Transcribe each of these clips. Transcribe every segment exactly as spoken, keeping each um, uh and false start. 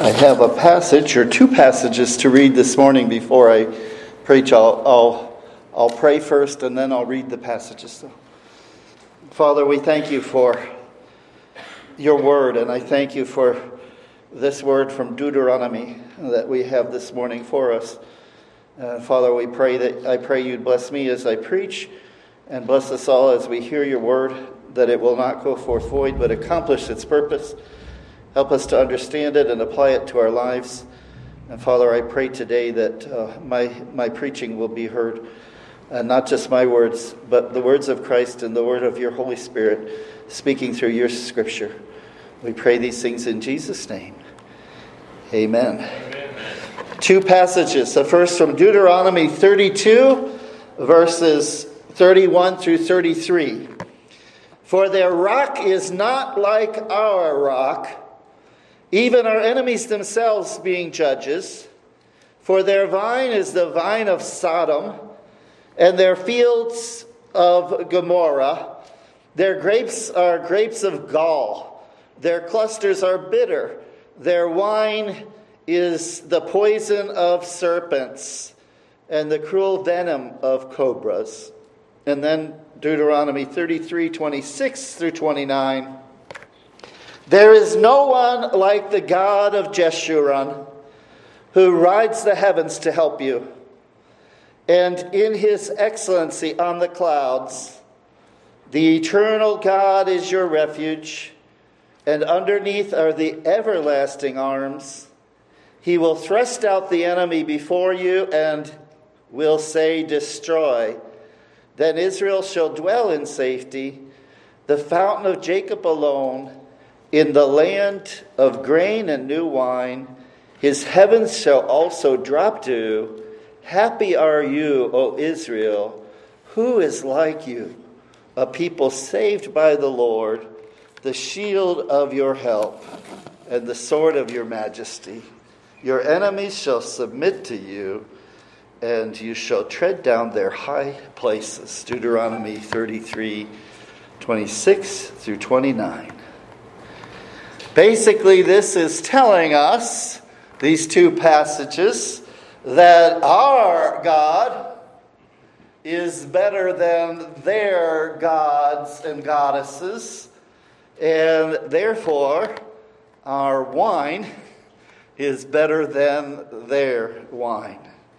I have a passage or two passages to read this morning before I preach. I'll, I'll, I'll pray first and then I'll read the passages. So, Father, we thank you for your word, and I thank you for this word from Deuteronomy that we have this morning for us. Uh, Father, we pray that I pray you'd bless me as I preach, and bless us all as we hear your word, that it will not go forth void, but accomplish its purpose. Help us to understand it and apply it to our lives. And Father, I pray today that uh, my my preaching will be heard, uh, not just my words, but the words of Christ and the word of your Holy Spirit speaking through your scripture. We pray these things in Jesus' name. Amen. Amen. Two passages. The first from Deuteronomy thirty-two, verses thirty-one through thirty-three. For their rock is not like our rock, even our enemies themselves being judges. For their vine is the vine of Sodom, and their fields of Gomorrah. Their grapes are grapes of gall. Their clusters are bitter. Their wine is the poison of serpents and the cruel venom of cobras. And then Deuteronomy thirty-three, twenty-six through twenty-nine. There is no one like the God of Jeshurun, who rides the heavens to help you, and in his excellency on the clouds. The eternal God is your refuge, and underneath are the everlasting arms. He will thrust out the enemy before you and will say, destroy. Then Israel shall dwell in safety, the fountain of Jacob alone, in the land of grain and new wine. His heavens shall also drop dew. Happy are you, O Israel. Who is like you? A people saved by the Lord, the shield of your help, and the sword of your majesty. Your enemies shall submit to you, and you shall tread down their high places. Deuteronomy thirty-three, twenty-six through twenty-nine. Basically, this is telling us, these two passages, that our God is better than their gods and goddesses, and therefore our wine is better than their wine.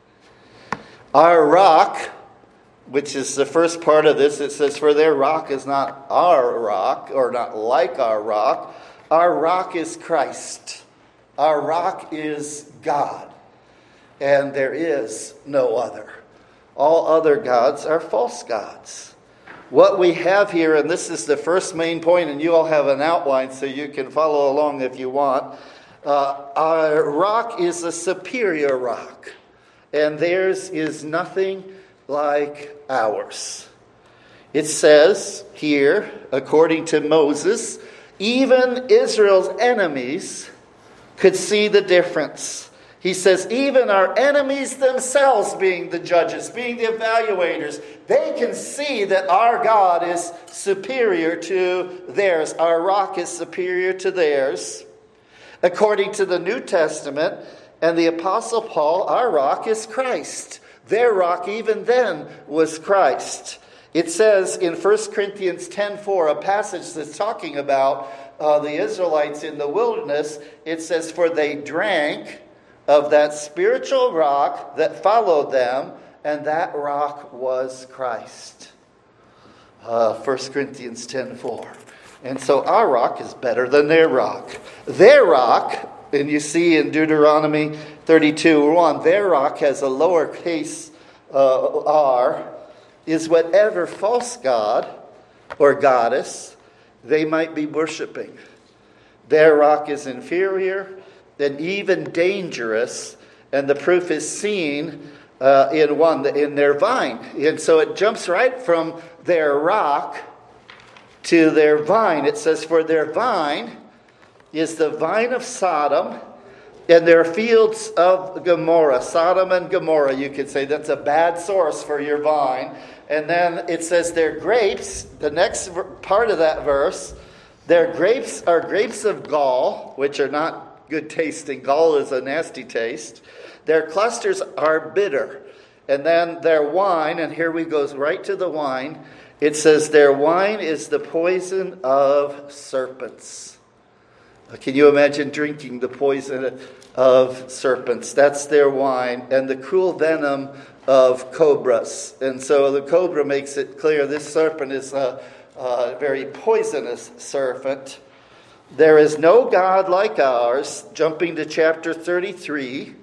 Our rock, which is the first part of this, it says, for their rock is not our rock, or not like our rock. Our rock is Christ. Our rock is God. And there is no other. All other gods are false gods. What we have here, and this is the first main point, and you all have an outline so you can follow along if you want. Uh, our rock is a superior rock, and theirs is nothing like ours. It says here, according to Moses, even Israel's enemies could see the difference. He says, even our enemies themselves, being the judges, being the evaluators, they can see that our God is superior to theirs. Our rock is superior to theirs. According to the New Testament and the Apostle Paul, our rock is Christ. Their rock even then was Christ. It says in First Corinthians ten four, a passage that's talking about uh, the Israelites in the wilderness, it says, for they drank of that spiritual rock that followed them, and that rock was Christ. Uh, First Corinthians ten four. And so our rock is better than their rock. Their rock, and you see in Deuteronomy thirty-two one, their rock has a lowercase uh, r, is whatever false god or goddess they might be worshiping. Their rock is inferior and even dangerous, and the proof is seen uh, in one in their vine. And so it jumps right from their rock to their vine. It says, for their vine is the vine of Sodom, and their fields of Gomorrah. Sodom and Gomorrah, you could say that's a bad source for your vine. And then it says their grapes, the next part of that verse, their grapes are grapes of gall, which are not good tasting. Gall is a nasty taste. Their clusters are bitter. And then their wine, and here we go right to the wine. It says their wine is the poison of serpents. Can you imagine drinking the poison of serpents? That's their wine. And the cruel venom of cobras. And so the cobra makes it clear this serpent is a, a very poisonous serpent. There is no God like ours. Jumping to chapter thirty-three.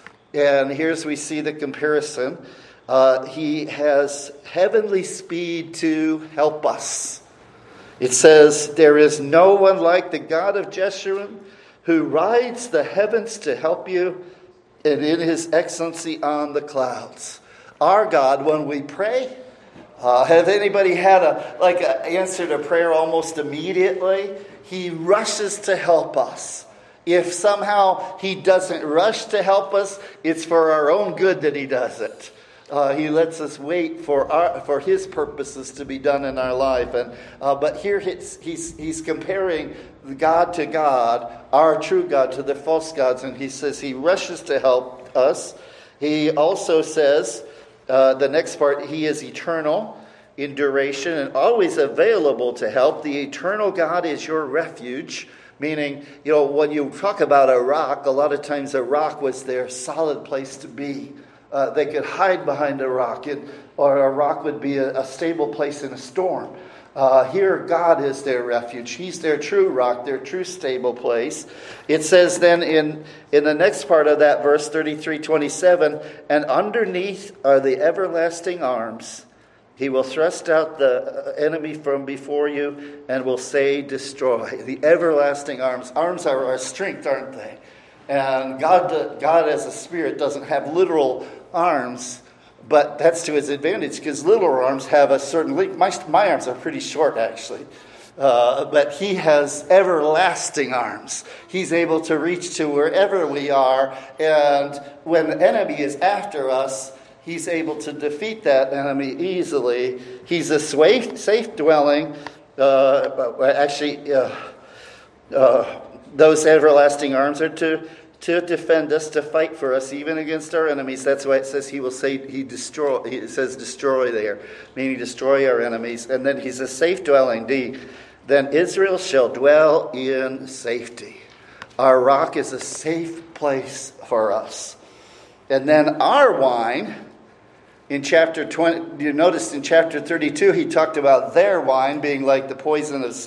And here's we see the comparison. Uh, he has heavenly speed to help us. It says, there is no one like the God of Jeshurun who rides the heavens to help you and in his excellency on the clouds. Our God, when we pray, uh, have anybody had a like an answer to prayer almost immediately? He rushes to help us. If somehow he doesn't rush to help us, it's for our own good that he does it. Uh, he lets us wait for our, for his purposes to be done in our life. And uh, but here he's, he's he's comparing God to God, our true God, to the false gods. And he says he rushes to help us. He also says, uh, the next part, he is eternal in duration and always available to help. The eternal God is your refuge. Meaning, you know, when you talk about a rock, a lot of times a rock was their solid place to be. Uh, they could hide behind a rock, it, or a rock would be a, a stable place in a storm. Uh, here, God is their refuge. He's their true rock, their true stable place. It says then in, in the next part of that verse, thirty-three twenty-seven, and underneath are the everlasting arms. He will thrust out the enemy from before you and will say, destroy. The everlasting arms. Arms are our strength, aren't they? And God, God as a spirit doesn't have literal arms, but that's to his advantage because literal arms have a certain length. My, my arms are pretty short, actually. Uh, but he has everlasting arms. He's able to reach to wherever we are. And when the enemy is after us, he's able to defeat that enemy easily. He's a safe, safe dwelling. Uh, actually, uh, uh, those everlasting arms are to, to defend us, to fight for us, even against our enemies. That's why it says he will say, he destroy. It says destroy there, meaning destroy our enemies. And then he's a safe dwelling. D. Then Israel shall dwell in safety. Our rock is a safe place for us. And then our wine, in chapter twenty, you noticed in chapter thirty-two, he talked about their wine being like the poison of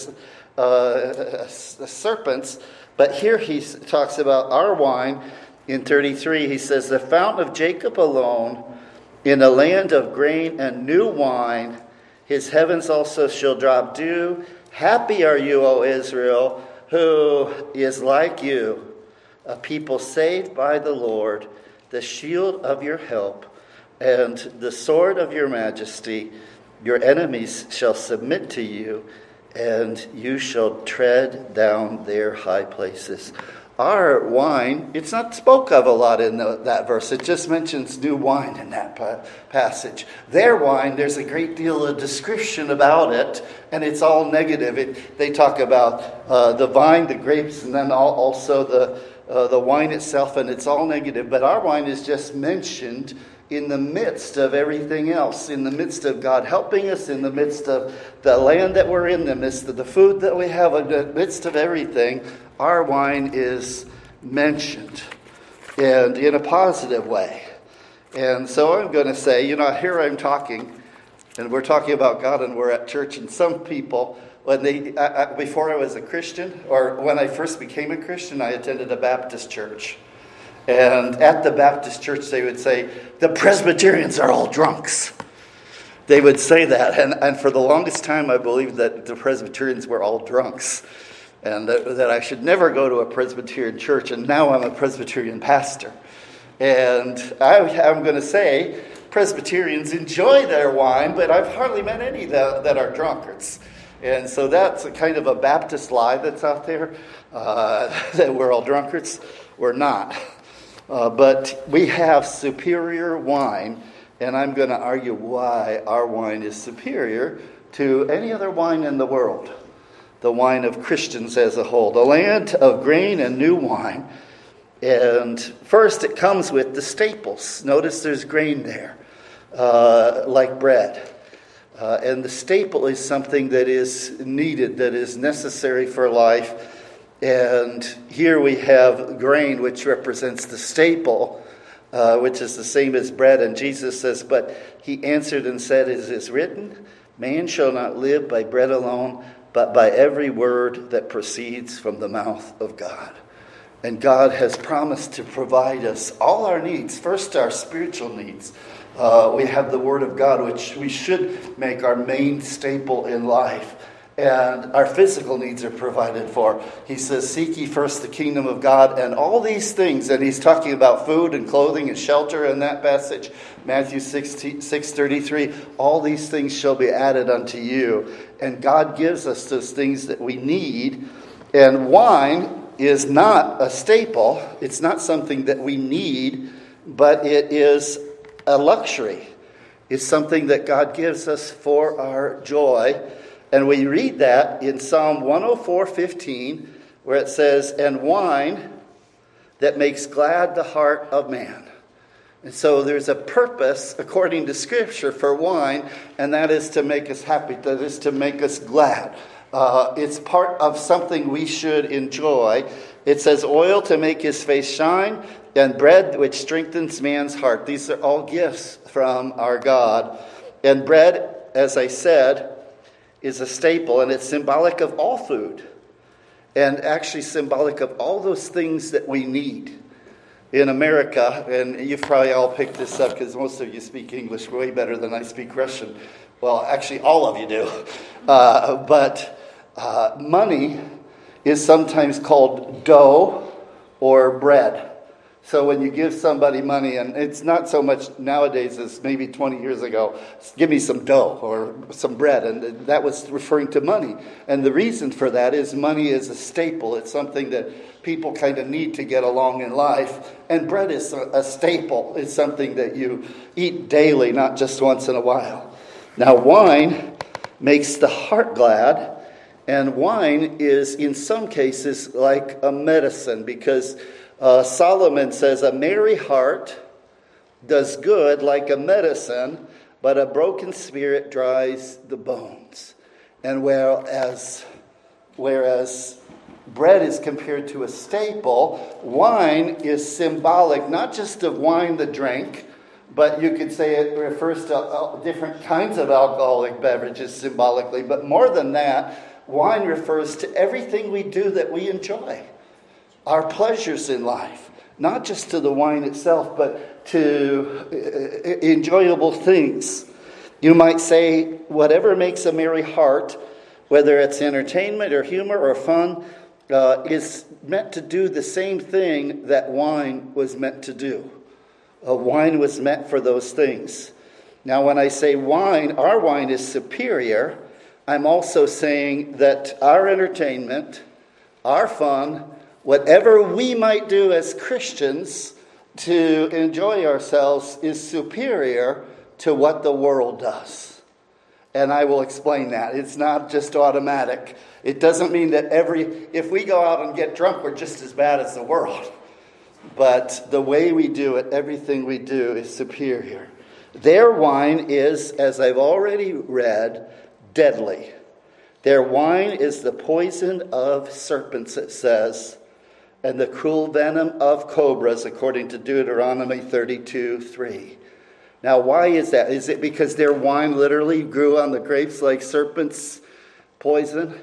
uh, serpents. But here he talks about our wine in thirty-three. He says, the fountain of Jacob alone, in a land of grain and new wine, his heavens also shall drop dew. Happy are you, O Israel, who is like you, a people saved by the Lord, the shield of your help, and the sword of your majesty. Your enemies shall submit to you, and you shall tread down their high places. Our wine, it's not spoke of a lot in the, that verse. It just mentions new wine in that pa- passage. Their wine, there's a great deal of description about it, and it's all negative. It, they talk about uh, the vine, the grapes, and then all, also the uh, the wine itself, and it's all negative. But our wine is just mentioned in the midst of everything else, in the midst of God helping us, in the midst of the land that we're in, in the midst of the food that we have, in the midst of everything. Our wine is mentioned, and in a positive way. And so I'm going to say, you know, here I'm talking, and we're talking about God, and we're at church, and some people, when they, I, I, before I was a Christian, or when I first became a Christian, I attended a Baptist church. And at the Baptist church, they would say, the Presbyterians are all drunks. They would say that, and, and for the longest time, I believed that the Presbyterians were all drunks. And that, that I should never go to a Presbyterian church, and now I'm a Presbyterian pastor. And I, I'm going to say, Presbyterians enjoy their wine, but I've hardly met any that, that are drunkards. And so that's a kind of a Baptist lie that's out there, uh, that we're all drunkards. We're not. Uh, but we have superior wine, and I'm going to argue why our wine is superior to any other wine in the world. the wine of Christians as a whole. The land of grain and new wine. And first it comes with the staples. Notice there's grain there, uh, like bread. Uh, and the staple is something that is needed, that is necessary for life. And here we have grain, which represents the staple, uh, which is the same as bread. And Jesus says, but he answered and said, it is written, man shall not live by bread alone, but by every word that proceeds from the mouth of God. And God has promised to provide us all our needs. First, our spiritual needs. Uh, we have the Word of God, which we should make our main staple in life. And our physical needs are provided for. He says, seek ye first the kingdom of God, and all these things. And he's talking about food and clothing and shelter in that passage. Matthew six thirty-three, all these things shall be added unto you. And God gives us those things that we need. And wine is not a staple. It's not something that we need, but it is a luxury. It's something that God gives us for our joy. And we read that in Psalm one oh four fifteen, where it says, and wine that makes glad the heart of man. And so there's a purpose, according to Scripture, for wine, and that is to make us happy. That is to make us glad. Uh, it's part of something we should enjoy. It says oil to make his face shine, and bread which strengthens man's heart. These are all gifts from our God. And bread, as I said, is a staple, and it's symbolic of all food, and actually symbolic of all those things that we need. In America, and you've probably all picked this up because most of you speak English way better than I speak Russian. Well, actually, all of you do. Uh, but uh, money is sometimes called dough or bread. So when you give somebody money, and it's not so much nowadays as maybe twenty years ago, give me some dough or some bread, and that was referring to money. And the reason for that is money is a staple. It's something that people kind of need to get along in life. And bread is a, a staple. It's something that you eat daily, not just once in a while. Now, wine makes the heart glad, and wine is in some cases like a medicine, because Uh, Solomon says, a merry heart does good like a medicine, but a broken spirit dries the bones. And whereas, whereas bread is compared to a staple, wine is symbolic, not just of wine, the drink, but you could say it refers to different kinds of alcoholic beverages symbolically. But more than that, wine refers to everything we do that we enjoy. Our pleasures in life, not just to the wine itself, but to enjoyable things. You might say, whatever makes a merry heart, whether it's entertainment or humor or fun, uh, is meant to do the same thing that wine was meant to do. Uh, wine was meant for those things. Now, when I say wine, our wine is superior, I'm also saying that our entertainment, our fun, whatever we might do as Christians to enjoy ourselves is superior to what the world does. And I will explain that. It's not just automatic. It doesn't mean that every, if we go out and get drunk, we're just as bad as the world. But the way we do it, everything we do is superior. Their wine is, as I've already read, deadly. Their wine is the poison of serpents, it says, and the cruel venom of cobras, according to Deuteronomy thirty-two three. Now, why is that? Is it because their wine literally grew on the grapes like serpents' poison?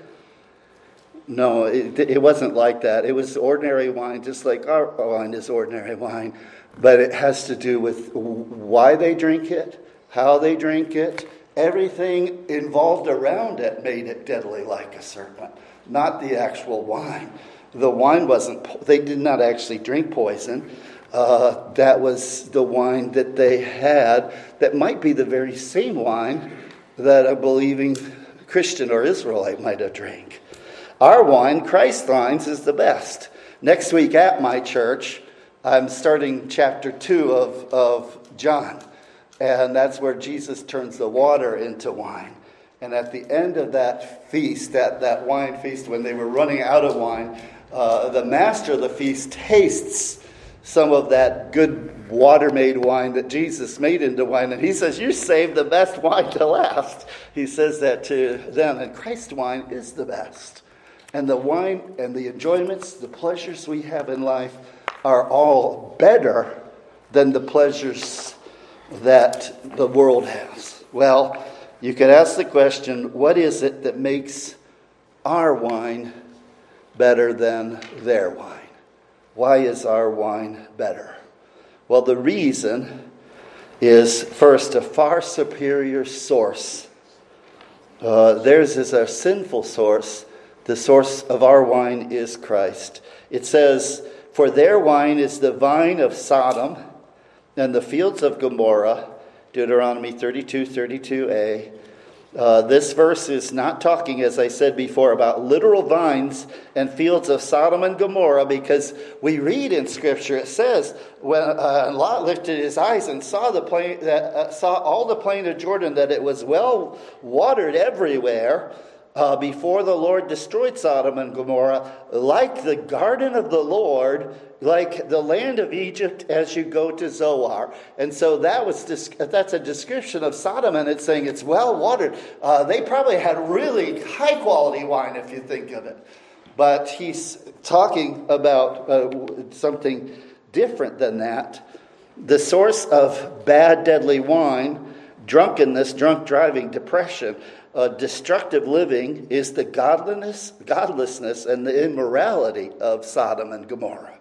No, it, it wasn't like that. It was ordinary wine, just like our wine is ordinary wine. But it has to do with why they drink it, how they drink it. Everything involved around it made it deadly like a serpent, not the actual wine. The wine wasn't, they did not actually drink poison. Uh, that was the wine that they had that might be the very same wine that a believing Christian or Israelite might have drank. Our wine, Christ's wine, is the best. Next week at my church, I'm starting chapter two of, of John. And that's where Jesus turns the water into wine. And at the end of that feast, that, that wine feast, when they were running out of wine, uh, the master of the feast tastes some of that good water-made wine that Jesus made into wine. And he says, you saved the best wine to last. He says that to them. And Christ's wine is the best. And the wine and the enjoyments, the pleasures we have in life are all better than the pleasures that the world has. Well, you could ask the question, what is it that makes our wine better than their wine? Why is our wine better? Well, the reason is, first, a far superior source. Uh, theirs is a sinful source. The source of our wine is Christ. It says, for their wine is the vine of Sodom and the fields of Gomorrah, Deuteronomy thirty-two, thirty-two a. Uh, this verse is not talking, as I said before, about literal vines and fields of Sodom and Gomorrah, because we read in Scripture, it says, when uh, Lot lifted his eyes and saw the plain, that uh, saw all the plain of Jordan, that it was well watered everywhere, uh, before the Lord destroyed Sodom and Gomorrah, like the garden of the Lord, like the land of Egypt as you go to Zoar. And so that was that's a description of Sodom, and it's saying it's well watered. Uh, they probably had really high quality wine, if you think of it. But he's talking about uh, something different than that. The source of bad, deadly wine, drunkenness, drunk driving, depression, uh, destructive living is the godliness, godlessness and the immorality of Sodom and Gomorrah.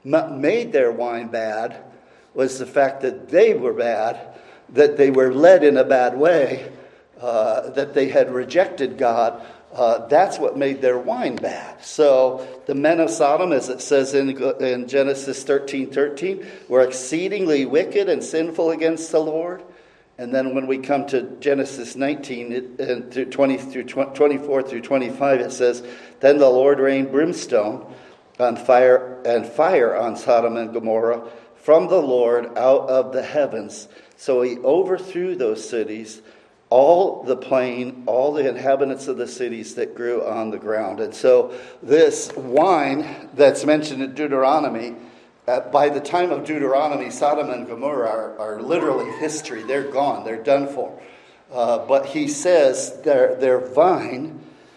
Made their wine bad was the fact that they were bad, that they were led in a bad way, uh, that they had rejected God. Uh, that's what made their wine bad. So the men of Sodom, as it says in, in Genesis thirteen thirteen, were exceedingly wicked and sinful against the Lord. And then when we come to Genesis nineteen, it, and through twenty through twenty-four through twenty-five, it says, then the Lord rained brimstone on fire and fire on Sodom and Gomorrah from the Lord out of the heavens. So he overthrew those cities, all the plain, all the inhabitants of the cities that grew on the ground. And so this wine that's mentioned in Deuteronomy, uh, by the time of Deuteronomy, Sodom and Gomorrah are, are literally history. They're gone. They're done for. Uh, but he says their, their vine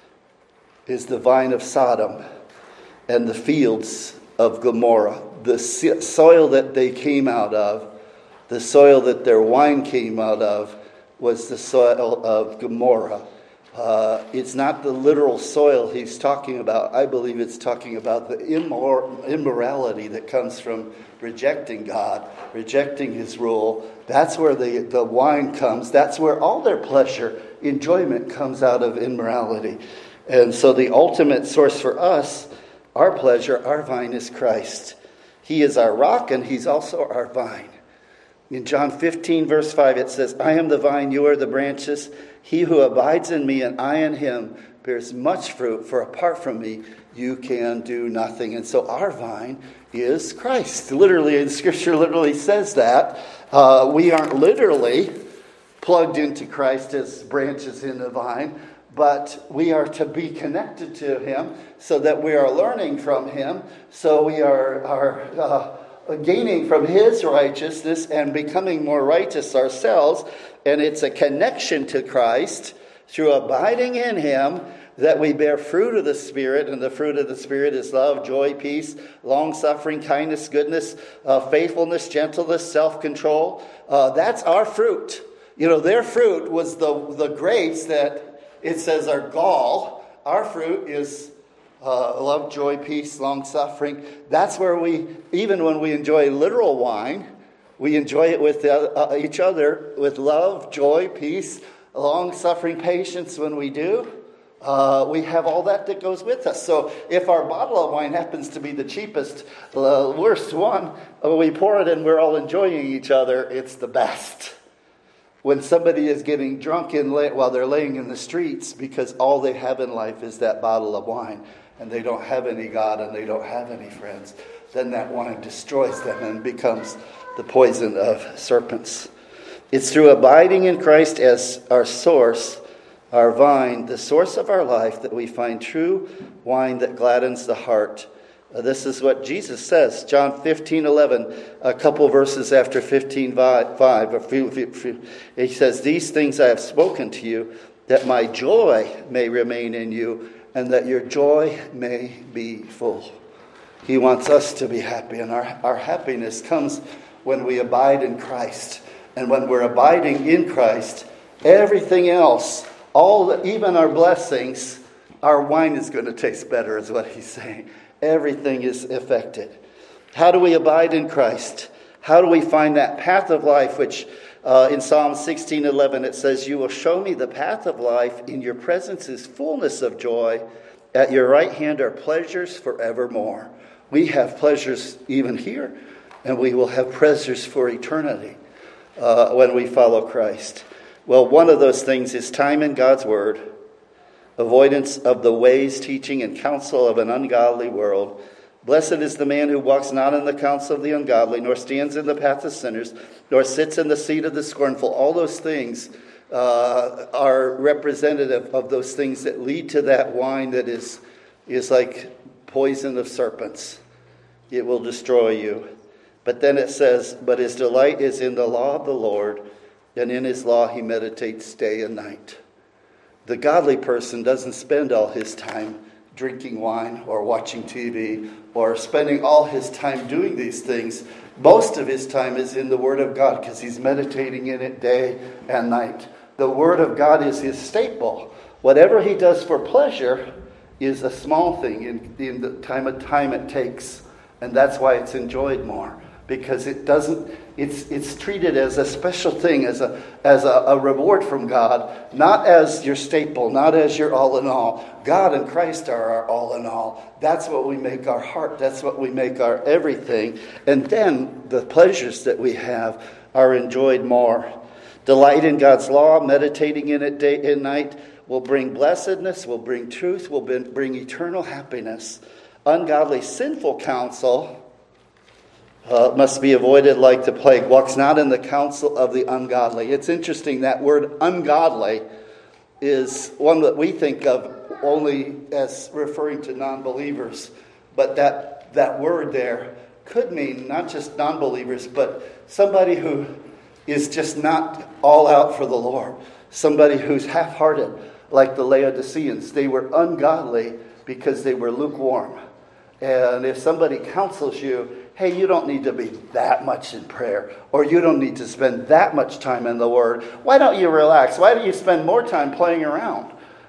is the vine of Sodom and the fields of Gomorrah. The soil that they came out of, the soil that their wine came out of, was the soil of Gomorrah. Uh, it's not the literal soil he's talking about. I believe it's talking about the immor- immorality that comes from rejecting God, rejecting his rule. That's where the, the wine comes. That's where all their pleasure, enjoyment comes out of immorality. And so the ultimate source for us, our pleasure, our vine is Christ. He is our rock, and he's also our vine. In John fifteen, verse five, it says, I am the vine, you are the branches. He who abides in me and I in him bears much fruit, for apart from me, you can do nothing. And so our vine is Christ. Literally, in Scripture literally says that. Uh, we aren't literally plugged into Christ as branches in the vine, but we are to be connected to him so that we are learning from him, so we are, are uh, gaining from his righteousness and becoming more righteous ourselves. And it's a connection to Christ through abiding in him that we bear fruit of the Spirit. And the fruit of the Spirit is love, joy, peace, long-suffering, kindness, goodness, uh, faithfulness, gentleness, self-control. Uh, that's our fruit. You know, their fruit was the, the grapes that it says are gall. Our fruit is uh, love, joy, peace, long-suffering. That's where we, even when we enjoy literal wine, we enjoy it with uh, each other with love, joy, peace, long-suffering, patience. When we do, uh, we have all that that goes with us. So if our bottle of wine happens to be the cheapest, uh, worst one, uh, we pour it and we're all enjoying each other, it's the best. When somebody is getting drunk in lay, while they're laying in the streets because all they have in life is that bottle of wine, and they don't have any God and they don't have any friends, then that wine destroys them and becomes the poison of serpents. It's through abiding in Christ as our source, our vine, the source of our life, that we find true wine that gladdens the heart. Uh, this is what Jesus says, John fifteen eleven, a couple verses after fifteen five. He says, "These things I have spoken to you, that my joy may remain in you, and that your joy may be full." He wants us to be happy, and our, our happiness comes when we abide in Christ. And when we're abiding in Christ, everything else, all the, even our blessings, our wine is going to taste better, is what he's saying. Everything is affected. How do we abide in Christ? How do we find that path of life, which uh, in Psalm sixteen eleven it says, "You will show me the path of life. In your presence is fullness of joy. At your right hand are pleasures forevermore." We have pleasures even here, and we will have pleasures for eternity uh, when we follow Christ. Well, one of those things is time in God's Word, avoidance of the ways, teaching, and counsel of an ungodly world. Blessed is the man who walks not in the counsel of the ungodly, nor stands in the path of sinners, nor sits in the seat of the scornful. All those things uh, are representative of those things that lead to that wine that is, is like poison of serpents. It will destroy you. But then it says, "But his delight is in the law of the Lord, and in his law he meditates day and night." The godly person doesn't spend all his time drinking wine or watching T V or spending all his time doing these things. Most of his time is in the Word of God because he's meditating in it day and night. The Word of God is his staple. Whatever he does for pleasure is a small thing in, in the time of time it takes. And that's why it's enjoyed more. Because it doesn't, it's it's treated as a special thing, as a as a, a reward from God, not as your staple, not as your all in all. God and Christ are our all in all. That's what we make our heart. That's what we make our everything. And then the pleasures that we have are enjoyed more. Delight in God's law, meditating in it day and night, will bring blessedness, will bring truth, will bring eternal happiness. Ungodly, sinful counsel Uh, must be avoided like the plague. Walks not in the counsel of the ungodly. It's interesting, that word ungodly is one that we think of only as referring to non-believers. But that, that word there could mean not just non-believers, but somebody who is just not all out for the Lord. Somebody who's half-hearted, like the Laodiceans. They were ungodly because they were lukewarm. And if somebody counsels you, hey, you don't need to be that much in prayer, or you don't need to spend that much time in the Word. Why don't you relax? Why don't you spend more time playing around,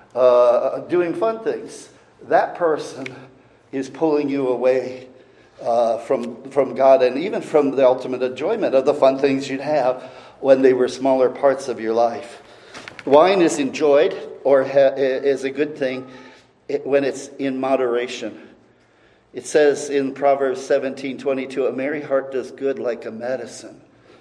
uh, doing fun things? That person is pulling you away uh, from, from God, and even from the ultimate enjoyment of the fun things you'd have when they were smaller parts of your life. Wine is enjoyed, or ha- is a good thing, when it's in moderation. It says in Proverbs seventeen twenty-two, "A merry heart does good like a medicine,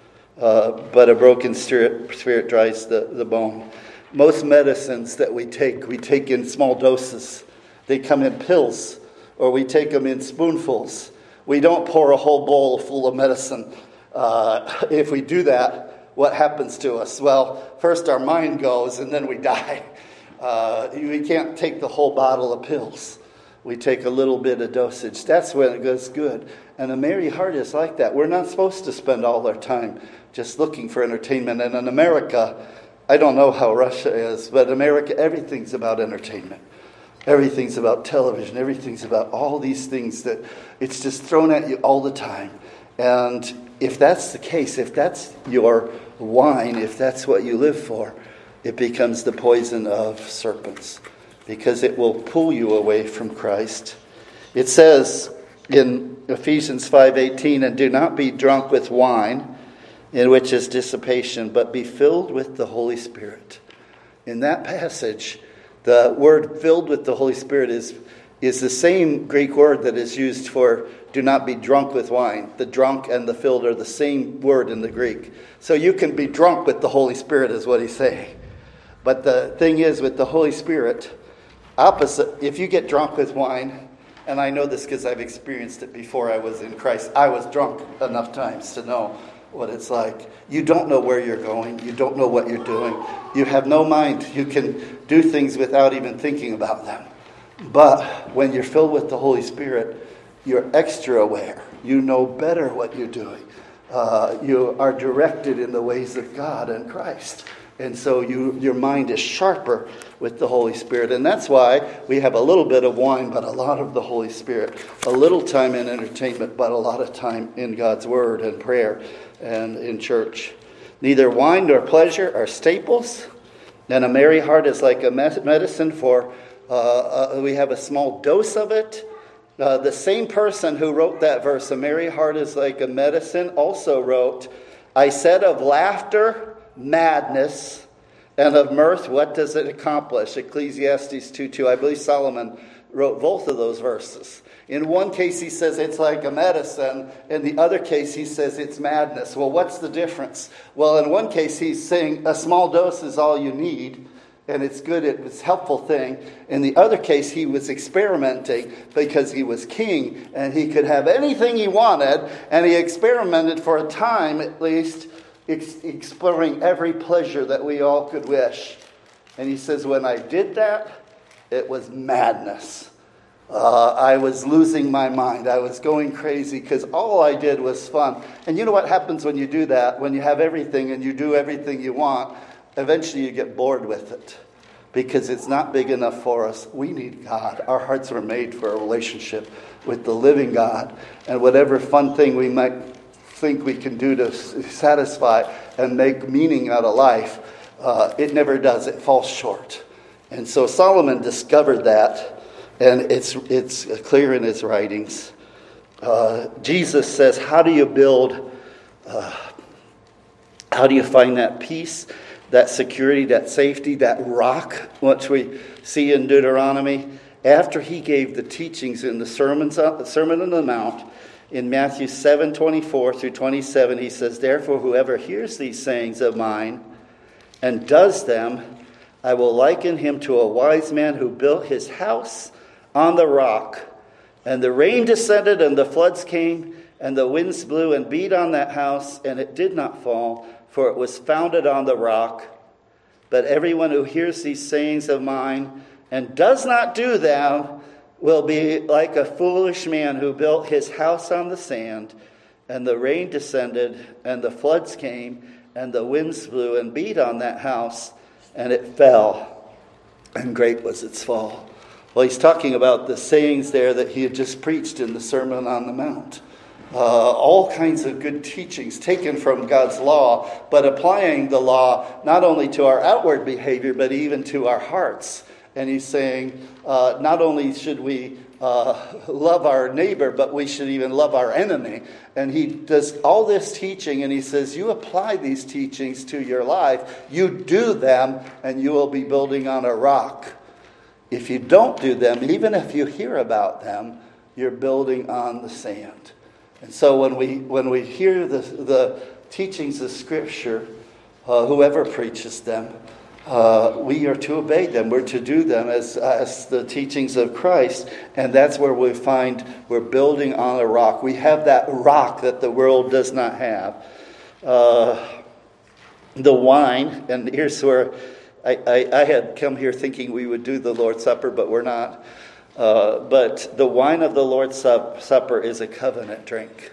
uh, but a broken spirit, spirit dries the, the bone." Most medicines that we take, we take in small doses. They come in pills, or we take them in spoonfuls. We don't pour a whole bowl full of medicine. Uh, if we do that, what happens to us? Well, first our mind goes, and then we die. Uh, we can't take the whole bottle of pills. We take a little bit of dosage. That's when it goes good. And a merry heart is like that. We're not supposed to spend all our time just looking for entertainment. And in America, I don't know how Russia is, but America, everything's about entertainment. Everything's about television. Everything's about all these things that it's just thrown at you all the time. And if that's the case, if that's your wine, if that's what you live for, it becomes the poison of serpents, because it will pull you away from Christ. It says in Ephesians five eighteen, "And do not be drunk with wine, in which is dissipation, but be filled with the Holy Spirit." In that passage, the word "filled with the Holy Spirit" is, is the same Greek word that is used for "do not be drunk with wine." The drunk and the filled are the same word in the Greek. So you can be drunk with the Holy Spirit, is what he's saying. But the thing is, with the Holy Spirit, opposite, if you get drunk with wine, and I know this because I've experienced it before I was in Christ. I was drunk enough times to know what it's like. You don't know where you're going. You don't know what you're doing. You have no mind. You can do things without even thinking about them. But when you're filled with the Holy Spirit, you're extra aware. You know better what you're doing. Uh, you are directed in the ways of God and Christ. And so you, your mind is sharper with the Holy Spirit. And that's why we have a little bit of wine, but a lot of the Holy Spirit. A little time in entertainment, but a lot of time in God's Word and prayer and in church. Neither wine nor pleasure are staples. And a merry heart is like a medicine for, uh, uh, we have a small dose of it. Uh, the same person who wrote that verse, a merry heart is like a medicine, also wrote, I said of laughter, madness, and of mirth, what does it accomplish? Ecclesiastes two two. I believe Solomon wrote both of those verses. In one case he says it's like a medicine. In the other case he says it's madness. Well, what's the difference? Well, in one case he's saying a small dose is all you need. And it's good, it's a helpful thing. In the other case, he was experimenting because he was king and he could have anything he wanted. And he experimented for a time at least, ex- exploring every pleasure that we all could wish. And he says, when I did that, it was madness. Uh, I was losing my mind. I was going crazy because all I did was fun. And you know what happens when you do that? When you have everything and you do everything you want, eventually you get bored with it because it's not big enough for us. We need God. Our hearts were made for a relationship with the living God. And whatever fun thing we might think we can do to satisfy and make meaning out of life, uh, it never does. It falls short. And so Solomon discovered that, and it's, it's clear in his writings. Uh, Jesus says, how do you build, uh, how do you find that peace? That security, that safety, that rock, which we see in Deuteronomy, after he gave the teachings in the sermons, Sermon on the Mount, in Matthew seven twenty-four through twenty-seven, he says, therefore, whoever hears these sayings of mine and does them, I will liken him to a wise man who built his house on the rock. And the rain descended, and the floods came, and the winds blew and beat on that house, and it did not fall, for it was founded on the rock. But everyone who hears these sayings of mine and does not do them will be like a foolish man who built his house on the sand. And the rain descended, and the floods came, and the winds blew and beat on that house, and it fell. And great was its fall. Well, he's talking about the sayings there that he had just preached in the Sermon on the Mount. Uh, all kinds of good teachings taken from God's law, but applying the law not only to our outward behavior, but even to our hearts. And he's saying uh, not only should we uh, love our neighbor, but we should even love our enemy. And he does all this teaching, and he says, you apply these teachings to your life, you do them, and you will be building on a rock. If you don't do them, even if you hear about them, you're building on the sand. And so when we when we hear the the teachings of Scripture, uh, whoever preaches them, uh, we are to obey them. We're to do them as as the teachings of Christ, and that's where we find we're building on a rock. We have that rock that the world does not have. Uh, the wine, and here's where I, I, I had come here thinking we would do the Lord's Supper, but we're not. Uh, but the wine of the Lord's Supper is a covenant drink.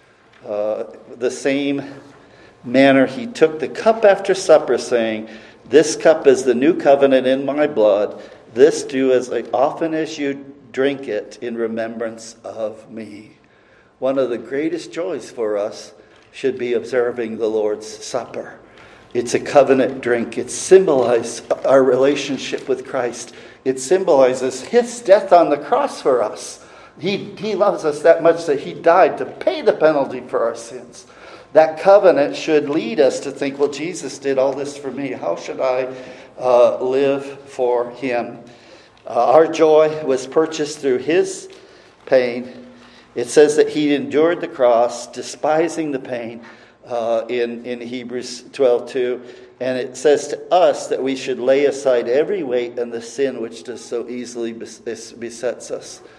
Uh, the same manner he took the cup after supper, saying, this cup is the new covenant in my blood. This do as often as you drink it in remembrance of me. One of the greatest joys for us should be observing the Lord's Supper. It's a covenant drink. It symbolizes our relationship with Christ. It symbolizes his death on the cross for us. He, he loves us that much that he died to pay the penalty for our sins. That covenant should lead us to think, well, Jesus did all this for me. How should I uh, live for him? Uh, our joy was purchased through his pain. It says that he endured the cross, despising the pain uh, in, in Hebrews twelve two. And it says to us that we should lay aside every weight and the sin which does so easily besets us.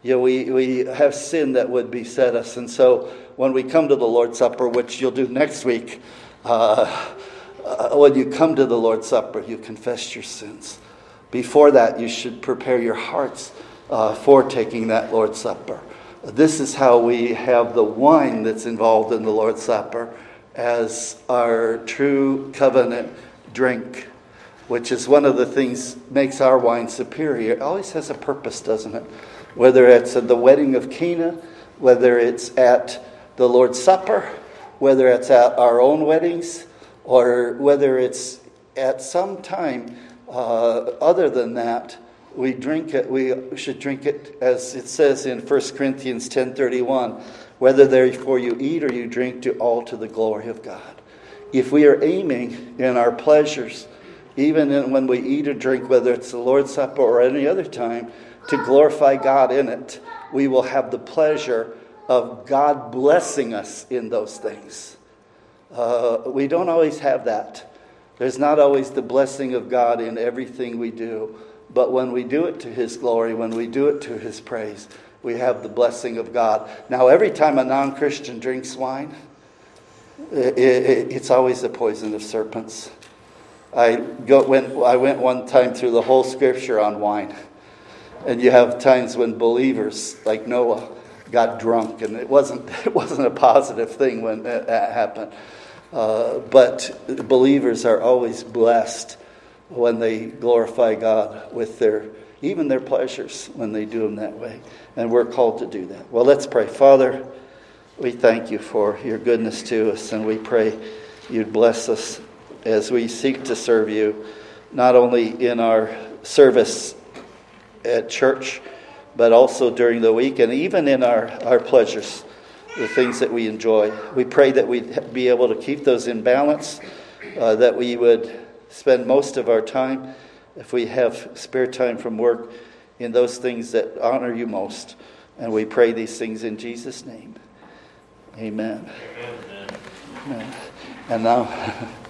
You know, we, we have sin that would beset us. And so when we come to the Lord's Supper, which you'll do next week, uh, uh, when you come to the Lord's Supper, you confess your sins. Before that, you should prepare your hearts uh, for taking that Lord's Supper. This is how we have the wine that's involved in the Lord's Supper as our true covenant drink, which is one of the things makes our wine superior. It always has a purpose, doesn't it? Whether it's at the wedding of Cana, whether it's at the Lord's Supper, whether it's at our own weddings, or whether it's at some time uh, other than that, we drink it. We should drink it as it says in First Corinthians ten thirty-one, whether therefore you eat or you drink, do all to the glory of God. If we are aiming in our pleasures, even in, when we eat or drink, whether it's the Lord's Supper or any other time, to glorify God in it, we will have the pleasure of God blessing us in those things. Uh, we don't always have that. There's not always the blessing of God in everything we do. But when we do it to His glory, when we do it to His praise, we have the blessing of God. Now, every time a non-Christian drinks wine, it, it, it's always the poison of serpents. I go went I went one time through the whole Scripture on wine. And you have times when believers, like Noah, got drunk, and it wasn't it wasn't a positive thing when that happened. Uh, but believers are always blessed when they glorify God with their even their pleasures when they do them that way, and we're called to do that. Well, let's pray. Father, we thank you for your goodness to us, and we pray you'd bless us as we seek to serve you, not only in our service at church, but also during the week and even in our, our pleasures, the things that we enjoy. We pray that we'd be able to keep those in balance, uh, that we would spend most of our time, if we have spare time from work, in those things that honor you most. And we pray these things in Jesus' name. Amen. Amen. Amen. And now...